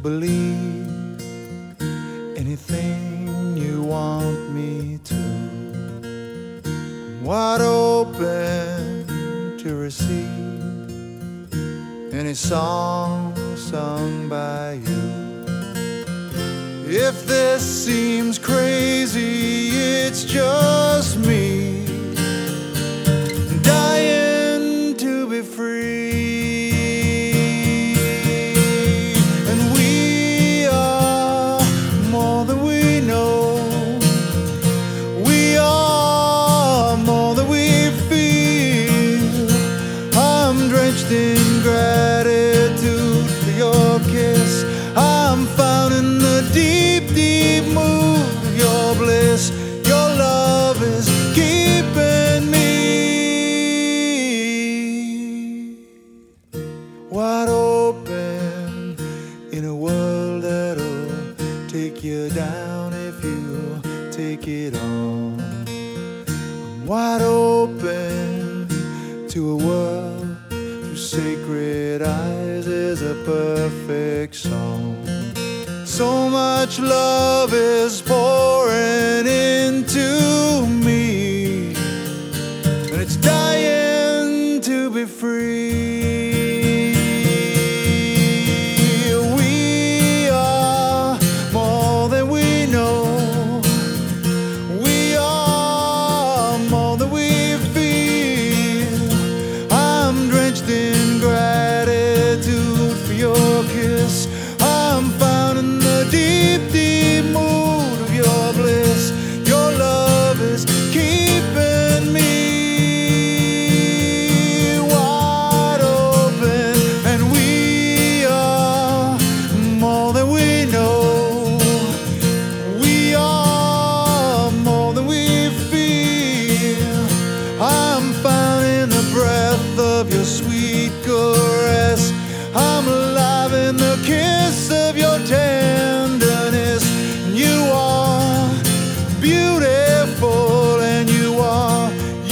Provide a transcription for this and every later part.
believe anything you want me to. I'm wide open to receive any song sung by you. If this seems crazy, it's just me dying to be free. And we are more than we know. We are more than we feel. I'm drenched in gratitude for your kiss. I'm found in the deep, deep mood of your bliss. Your love is keeping me wide open in a world that'll take you down if you take it on. I'm wide open to a world through sacred eyes is a perfect song. So much love is pouring into me, and it's dying to be free. We are more than we know. We are more than we feel. I'm drenched in gratitude for your kiss. I'm found in the deep, deep mood of your bliss. Your love is keeping me wide open, and we are more than we know. We are more than we feel. I'm found in the breath of your sweet caress. I'm alive in the kiss of your tenderness. You are beautiful, and you are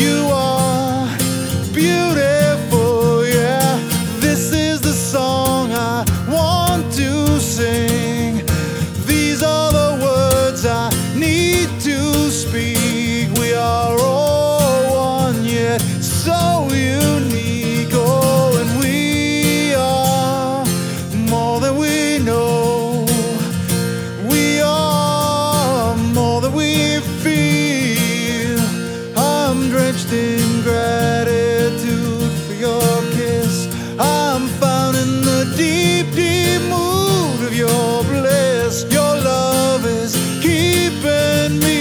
beautiful, yeah. This is the song I want to sing. These are the words I need to speak. We are all one, yet so unique. Oh, and we are more than we know. We are more than we feel. I'm drenched in gratitude for your kiss. I'm found in the deep, deep mood of your bliss. Your love is keeping me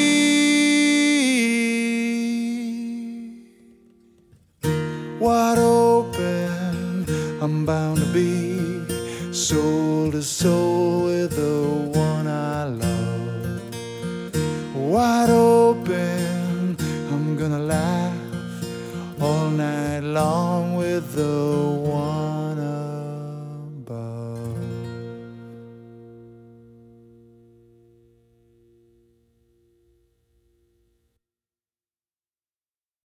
wide open. I'm bound to be soul to soul with the one I love. Wide open, I'm gonna laugh all night long with the